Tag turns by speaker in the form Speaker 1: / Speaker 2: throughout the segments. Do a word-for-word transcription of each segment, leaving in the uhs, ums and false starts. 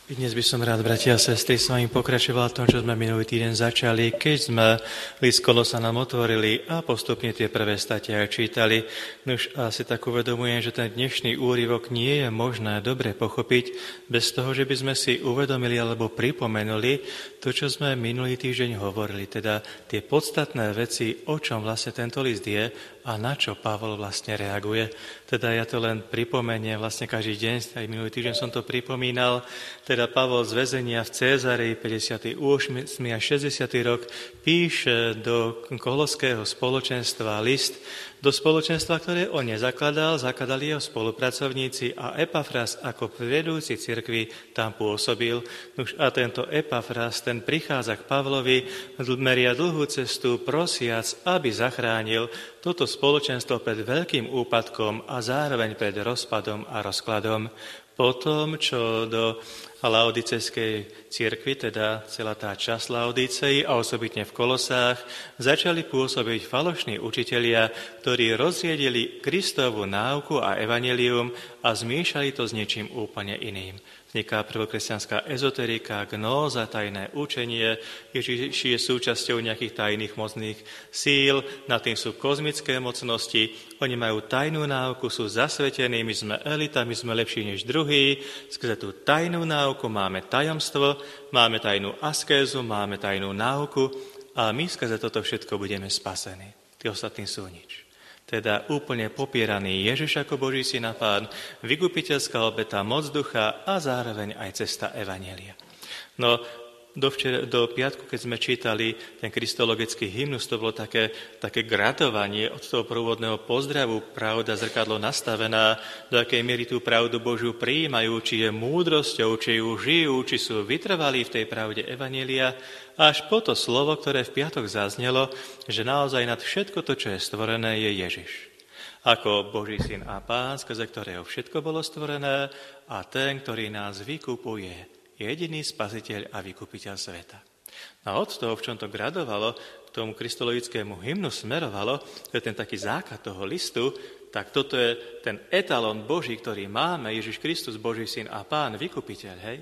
Speaker 1: Dnes by som rád, bratia a sestry, s vami pokračoval v tom, čo sme minulý týden začali, keď sme list Kolosanom otvorili a postupne tie prvé statia aj čítali. Nuž asi tak uvedomujem, že ten dnešný úryvok nie je možné dobre pochopiť bez toho, že by sme si uvedomili alebo pripomenuli to, čo sme minulý týždeň hovorili, teda tie podstatné veci, o čom vlastne tento list je a na čo Pavol vlastne reaguje. Teda ja to len pripomeniem vlastne každý deň, aj minulý týždeň som to pripomínal, teda Pavol z väzenia v Cézarei päťdesiaty ôsmy a šesťdesiaty rok píše do Koloského spoločenstva list, do spoločenstva, ktoré on nezakladal, zakladali jeho spolupracovníci a Epafras ako vedúci cirkvi tam pôsobil. Už a tento Epafras, ten prichádza k Pavlovi, meria dlhú cestu, prosiac, aby zachránil toto spoločenstvo pred veľkým úpadkom a zároveň pred rozpadom a rozkladom. Potom, čo do laodicejskej cirkvi, teda celá tá časť Laodicei a osobitne v Kolosách, začali pôsobiť falošní učitelia, ktorí rozriedili Kristovu náuku a evanjelium a zmiešali to s niečím úplne iným. Vzniká prvokresťanská ezoterika, gnóza, tajné učenie, Ježiš je súčasťou nejakých tajných mocných síl, nad tým sú kozmické mocnosti, oni majú tajnú náuku, sú zasvetení, my sme elita, my sme lepší než druhí, skrze tú tajnú náuku máme tajomstvo, máme tajnú askézu, máme tajnú náuku a my skrze toto všetko budeme spasení. Tí ostatní sú nič. Teda úplne popieraný Ježiš ako Boží syn a Pán, vykupiteľská obeta, moc ducha a zároveň aj cesta evanjelia. No, do, včera, do piatku, keď sme čítali ten kristologický hymnus, to bolo také, také gradovanie od toho prúvodného pozdravu, pravda zrkadlo nastavená, do akej miery tú pravdu Božiu prijímajú, či je múdrosťou, či ju žijú, či sú vytrvalí v tej pravde evanjelia, až po to slovo, ktoré v piatok zaznelo, že naozaj nad všetko to, čo je stvorené, je Ježiš. Ako Boží syn a Pán, skrze ktorého všetko bolo stvorené a ten, ktorý nás vykupuje, jediný spasiteľ a vykupiteľ sveta. A od toho, v čom to gradovalo, k tomu kristologickému hymnu smerovalo, to je ten taký základ toho listu, tak toto je ten etalón Boží, ktorý máme, Ježiš Kristus, Boží syn a Pán, vykupiteľ, hej?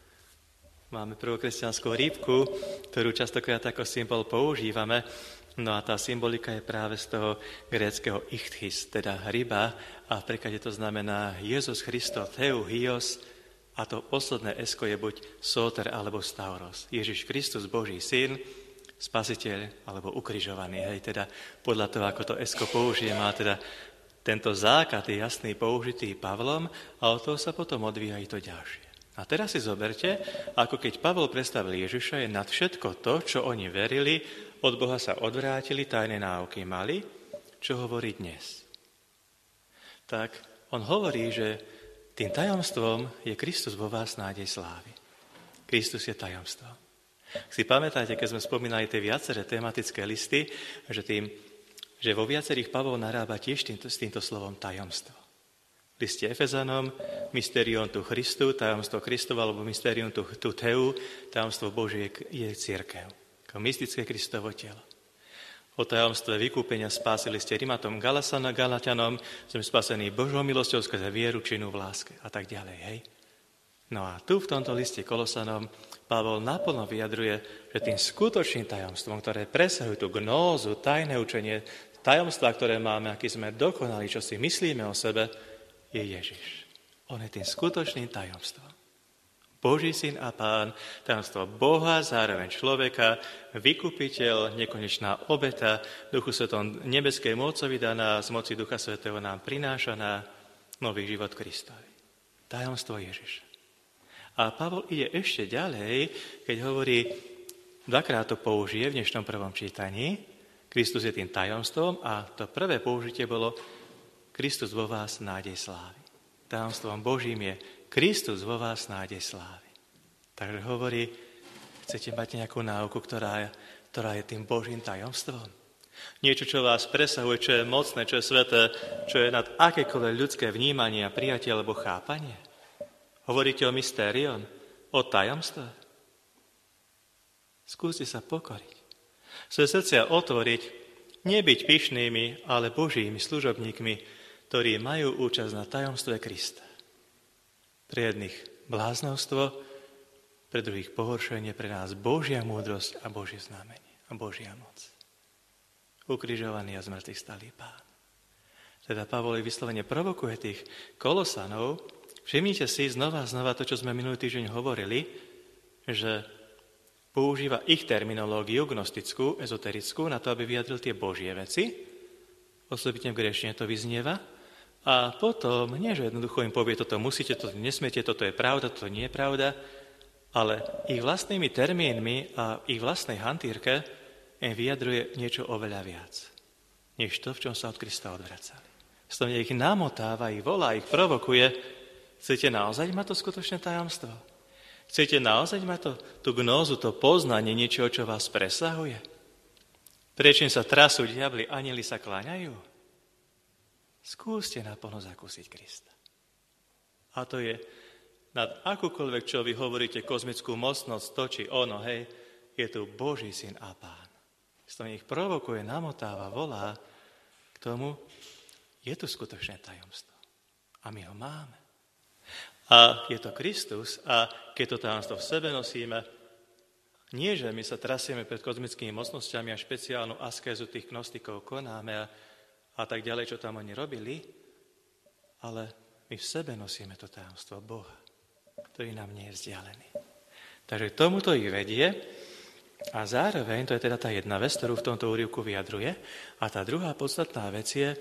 Speaker 1: Máme prvokresťanskú rýbku, ktorú častokrát ako symbol používame. No a tá symbolika je práve z toho gréckeho ichthys, teda ryba. A v preklade to znamená Jezus Christo Theu Hios. A to posledné esko je buď Soter alebo Stauros. Ježiš Kristus, Boží syn, spasiteľ alebo ukrižovaný. Hej, teda podľa toho, ako to esko použije, má teda tento základ je jasný použitý Pavlom a od toho sa potom odvíja i to ďalšie. A teraz si zoberte, ako keď Pavol predstavil Ježiša, je nad všetko to, čo oni verili, od Boha sa odvrátili, tajné náuky mali, čo hovorí dnes. Tak on hovorí, že tým tajomstvom je Kristus vo vás nádej slávy. Kristus je tajomstvom. Si pamätáte, keď sme spomínali tie viaceré tematické listy, že, tým, že vo viacerých Pavol narába tiež týmto, s týmto slovom tajomstvo. V liste Efezanom, mysterium tu Christu, tajomstvo Kristova, alebo mysterium tu, tu Theu, tajomstvo Božie je cirkev. Ako mystické Kristovo telo. O tajomstve vykúpenia spásy liste Rimatom, Galatianom, sme spasení Božou milosťou skrze vieru, činu v láske a tak ďalej, hej. No a tu v tomto liste Kolosanom Pavol naplno vyjadruje, že tým skutočným tajomstvom, ktoré presahujú tú gnózu, tajné učenie, tajomstvá, ktoré máme, aký sme dokonali, čo si myslíme o sebe, je Ježiš. On je tým skutočným tajomstvom. Boží syn a Pán, tajomstvo Boha, zároveň človeka, vykupiteľ, nekonečná obeta, Duchu Svetom nebeskej mocovi daná, z moci Ducha Svätého nám prinášaná nový život Kristovi. Tajomstvo Ježiša. A Pavol ide ešte ďalej, keď hovorí, dvakrát to použije v dnešnom prvom čítaní, Kristus je tým tajomstvom a to prvé použitie bolo Kristus vo vás nádej slávy. Tajomstvom Božím je Kristus vo vás nádej slávy. Takže hovorí, chcete mať nejakú náuku, ktorá je, ktorá je tým Božím tajomstvom? Niečo, čo vás presahuje, čo je mocné, čo je sveté, čo je nad akékoľvek ľudské vnímanie a prijatie alebo chápanie? Hovoríte o mystérium, o tajomstve? Skúste sa pokoriť. Svoje srdcia otvoriť, nebyť pyšnými, ale Božími služobníkmi, ktorí majú účasť na tajomstve Krista. Pre jedných bláznovstvo, pre druhých pohoršenie, pre nás Božia múdrosť a Božie znamenie a Božia moc. Ukrižovaný a z mŕtvych stalý Pán. Teda Pavol vyslovene provokuje tých Kolosanov. Všimnite si znova a znova to, čo sme minulý týždeň hovorili, že používa ich terminológiu gnostickú, ezoterickú, na to, aby vyjadril tie Božie veci. Osobitne v gréčtine to vyznieva. A potom, nie že jednoducho im povie, toto musíte, toto nesmiete, toto je pravda, toto nie je pravda, ale ich vlastnými termínmi a ich vlastnej hantírke im vyjadruje niečo oveľa viac, než to, v čom sa od Krista odvracali. Slovne ich namotáva, ich volá, ich provokuje. Chcete naozaj mať to skutočné tajomstvo? Chcete naozaj mať to, tú gnózu, to poznanie niečoho, čo vás presahuje? Prečím sa trasú diabli, anjeli sa kláňajú? Skúste naplno zakúsiť Krista. A to je nad akúkoľvek, čo vy hovoríte, kozmickú mocnosť, to či ono, hej, je tu Boží syn a Pán. To ich provokuje, namotáva, volá k tomu, je tu skutočné tajomstvo. A my ho máme. A je to Kristus a keď to tajomstvo v sebe nosíme, nie, že my sa trasieme pred kozmickými mocnosťami a špeciálnu askézu tých gnostikov konáme a, a tak ďalej, čo tam oni robili, ale my v sebe nosíme to tajomstvo Boha, ktorý nám nie je vzdialený. Takže tomuto ich vedie a zároveň, to je teda tá jedna vec, ktorú v tomto úryvku vyjadruje, a tá druhá podstatná vec je,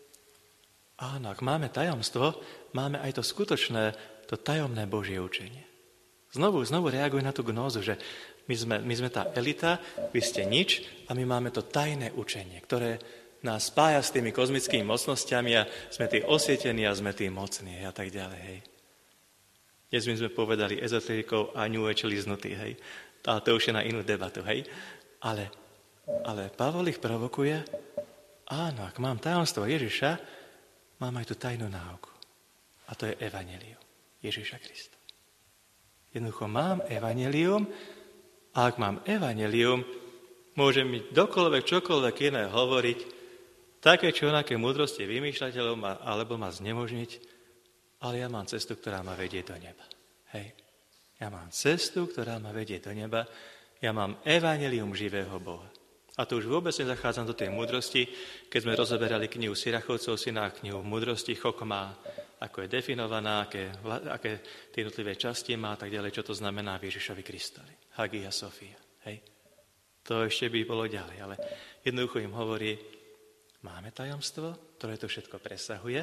Speaker 1: áno, ak máme tajomstvo, máme aj to skutočné, to tajomné Božie učenie. Znovu, znovu reaguje na tú gnózu, že my sme, my sme tá elita, vy ste nič a my máme to tajné učenie, ktoré nás spája s tými kozmickými mocnosťami a sme tí osvietení a sme tí mocní a tak ďalej, hej. Dnes my sme povedali ezoterikou a New Age liznutý, hej. Ale to už je na inú debatu, hej. Ale, ale Pavol ich provokuje, áno, ak mám tajomstvo Ježiša, mám aj tú tajnú náuku. A to je evanjelium Ježiša Krista. Jednoducho mám evanjelium a ak mám evanjelium, môžem mi dokoľvek, čokoľvek iné hovoriť, také či onaké múdrosti vymýšľateľom alebo ma znemožniť, ale ja mám cestu, ktorá ma vedie do neba. Hej. Ja mám cestu, ktorá ma vedie do neba. Ja mám evanjelium živého Boha. A to už vôbec nezachádzam do tej múdrosti, keď sme rozoberali knihu Sirachovcov syna, knihu múdrosti Chokmá, ako je definovaná, aké, aké tie jednotlivé časti má a tak ďalej, čo to znamená v Ježišovi Kristovi. Hagia Sophia. Hej. To ešte by bolo ďalej, ale jednoducho im hovorí, máme tajomstvo, ktoré to všetko presahuje.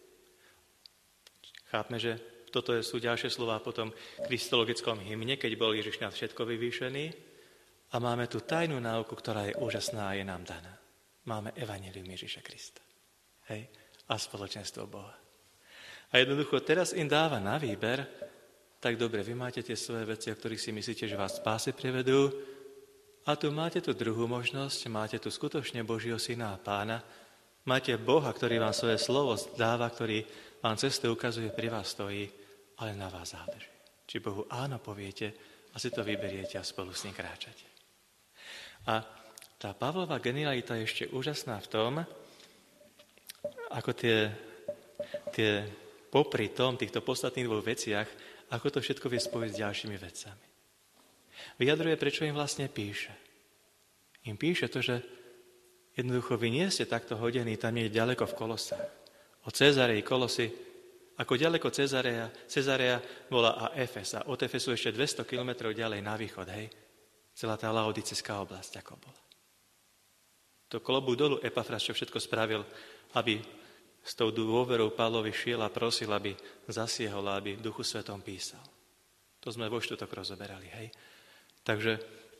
Speaker 1: Chápme, že toto sú ďalšie slová potom v kristologickom hymne, keď bol Ježiš nad všetko vyvýšený. A máme tu tajnú náuku, ktorá je úžasná a je nám daná. Máme evanjelium Ježiša Krista. Hej? A spoločenstvo Boha. A jednoducho teraz im dáva na výber, tak dobre, vy máte tie svoje veci, o ktorých si myslíte, že vás spáse privedú. A tu máte tú druhú možnosť, máte tu skutočne Božieho syna a Pána. Máte Boha, ktorý vám svoje slovo dáva, ktorý vám cestu ukazuje, pri vás stojí, ale na vás záleží. Či Bohu áno poviete a si to vyberiete a spolu s ním kráčate. A tá Pavlova genialita je ešte úžasná v tom, ako tie, tie popri tom, týchto podstatných dvoch veciach, ako to všetko vie spojiť s ďalšími vecami. Vyjadruje, prečo im vlastne píše. Im píše to, že jednoducho vy nie ste takto hodení tam je ďaleko v Kolosách. O Cezareji, Kolosy, ako ďaleko Cezarea, Cezarea bola a Efes. A od Efesu ešte dvesto kilometrov ďalej na východ, hej. Celá tá laodicejská oblasť, ako bola. To klobu dolu Epafras, čo všetko spravil, aby s tou dôverou Pavlovi šiel a prosil, aby zasiehol, aby Duchu Svetom písal. To sme vo štvrtok rozoberali, hej. Takže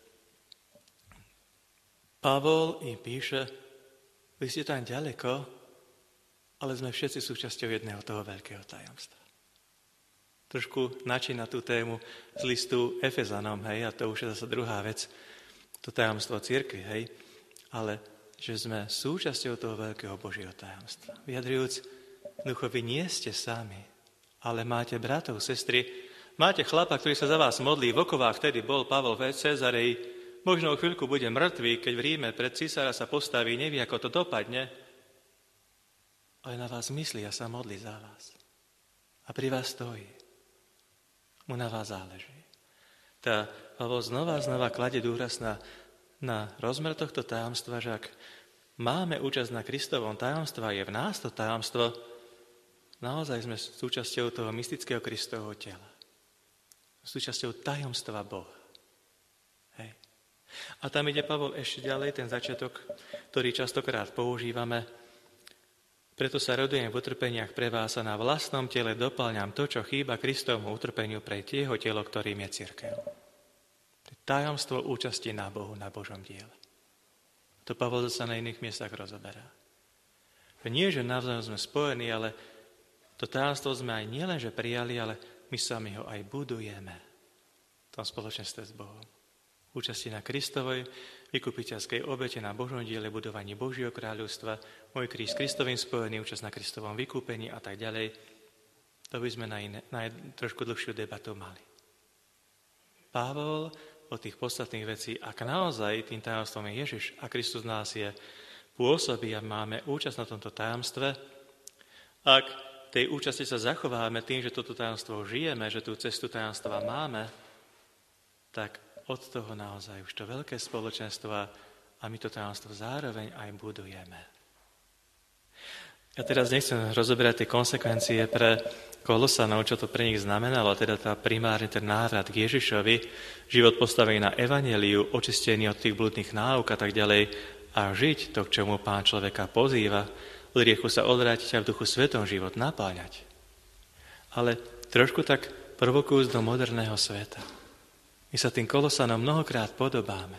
Speaker 1: Pavol im píše, vy ste tam ďaleko, ale sme všetci súčasťou jedného toho veľkého tajomstva. Trošku načína tú tému z listu Efezanom, hej, a to už je zase druhá vec, to tajomstvo cirkvi, hej, ale že sme súčasťou toho veľkého Božieho tajomstva. Vyjadrujúc, ducho, vy nie ste sami, ale máte bratov, sestry, máte chlapa, ktorý sa za vás modlí, v okovách vtedy bol Pavol v Cezareji, možno o chvíľku bude mŕtvý, keď v Ríme pred císara sa postaví, nevie, ako to dopadne, ale na vás myslí a sa modlí za vás. A pri vás stojí. Mu na vás záleží. Tá Pavol znova a znova kladie dôraz na, na rozmer tohto tajomstva, že ak máme účasť na Kristovom tajomstve a je v nás to tajomstvo, naozaj sme súčasťou toho mystického Kristovho tela. Súčasťou tajomstva Boha. Hej. A tam ide Pavol ešte ďalej, ten začiatok, ktorý častokrát používame. Preto sa radujem v utrpeniach pre vás a na vlastnom tele dopĺňam to, čo chýba Kristovmu utrpeniu pre tieho telo, ktorým je cirkev. To je tajomstvo účasti na Bohu, na Božom diele. To Pavol sa na iných miestach rozoberá. Nie, že navzájom sme spojení, ale to tajomstvo sme aj nielenže prijali, ale my sami ho aj budujeme v tom spoločenstve s Bohom. Účasti na Kristovej vykupiteľskej obete, na Božom diele, budovaní Božieho kráľovstva, môj kríž s Kristovým spojený, účasť na Kristovom vykúpení a tak ďalej. To by sme na, iné, na trošku dlhšiu debatu mali. Pavol od tých podstatných vecí, ak naozaj tým tajomstvom je Ježiš a Kristus nás je pôsobí a máme účasť na tomto tajomstve, ak tej účasti sa zachováme tým, že toto tajomstvo žijeme, že tú cestu tajomstva máme, tak od toho naozaj už to veľké spoločenstvo a my to tajomstvo zároveň aj budujeme. Ja teraz nechcem rozoberať tie konsekvencie pre Kolosanov, čo to pre nich znamenalo, teda tá primárne ten návrat k Ježišovi, život postavený na evanjeliu, očistený od tých blúdnych náuk a tak ďalej a žiť to, k čomu Pán človeka pozýva, od riechu sa odvrátiť a v duchu svetom život napáľať. Ale trošku tak provokujúc do moderného sveta. My sa tým Kolosanom mnohokrát podobáme.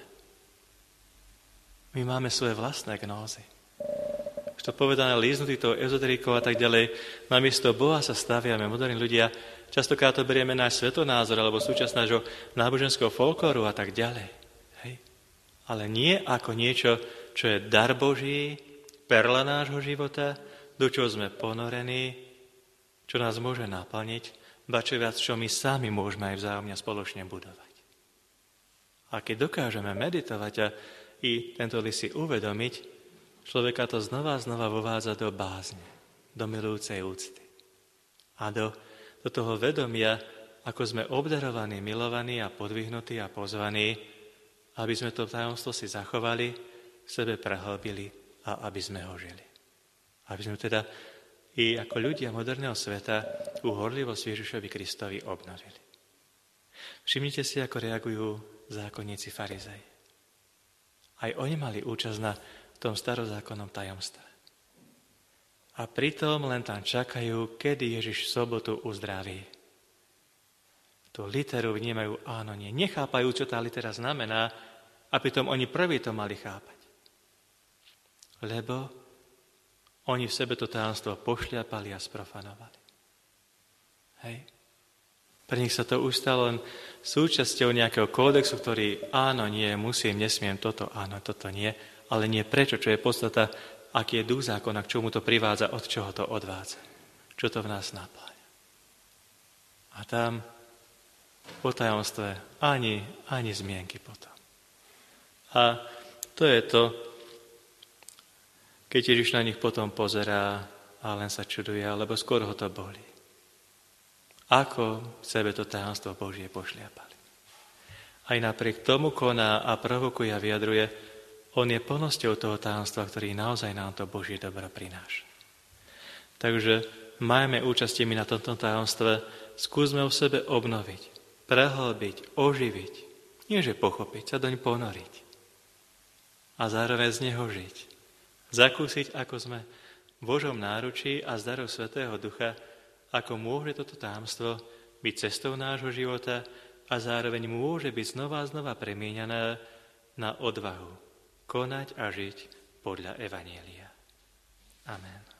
Speaker 1: My máme svoje vlastné gnózy. Už to povedané líznutý tou ezoterikou a tak ďalej, namiesto Boha sa staviame, moderní ľudia, častokrát to berieme náš svetonázor alebo súčasť nášho náboženského folklóru a tak ďalej. Hej. Ale nie ako niečo, čo je dar Boží, perla nášho života, do čoho sme ponorení, čo nás môže naplniť, ba čo viac, čo my sami môžeme aj vzájomne spoločne budovať. A keď dokážeme meditovať a i tento list si uvedomiť, človeka to znova a znova vovádza do bázne, do milujúcej úcty. A do, do toho vedomia, ako sme obdarovaní, milovaní a podvihnutí a pozvaní, aby sme to tajomstvo si zachovali, v sebe prehlbili a aby sme ho žili. Aby sme teda i ako ľudia moderného sveta tú horlivosť Ježišovi Kristovi obnovili. Všimnite si, ako reagujú zákonníci farizej. Aj oni mali účasť na tom starozákonnom tajomstve. A pritom len tam čakajú, kedy Ježiš v sobotu uzdraví. Tú literu vnímajú áno, nie. Nechápajú, čo tá litera znamená, a pritom oni prví to mali chápať. Lebo oni v sebe to tajomstvo pošliapali a sprofanovali. Hej. Pre nich sa to už stalo len súčasťou nejakého kódexu, ktorý áno, nie, musím, nesmiem, toto, áno, toto nie, ale nie prečo, čo je podstata, aký je duch zákona, k čomu to privádza, od čoho to odvádza, čo to v nás napája. A tam po tajomstve ani, ani zmienky potom. A to je to, keď Ježiš na nich potom pozerá a len sa čuduje, alebo skôr ho to bolí. Ako v sebe to tajomstvo Božie pošliapali. Aj napriek tomu koná a provokuje a vyjadruje, on je plnosťou toho tajomstva, ktorý naozaj nám to Božie dobro prináša. Takže majme účastie my na tomto tajomstve, skúsme v sebe obnoviť, prehlbiť, oživiť, nie že pochopiť, sa doň ponoriť a zároveň z neho žiť. Zakúsiť, ako sme v Božom náručí a z darov Svätého Ducha, ako môže toto tajomstvo byť cestou nášho života a zároveň môže byť znova a znova premieňané na odvahu konať a žiť podľa evanjelia. Amen.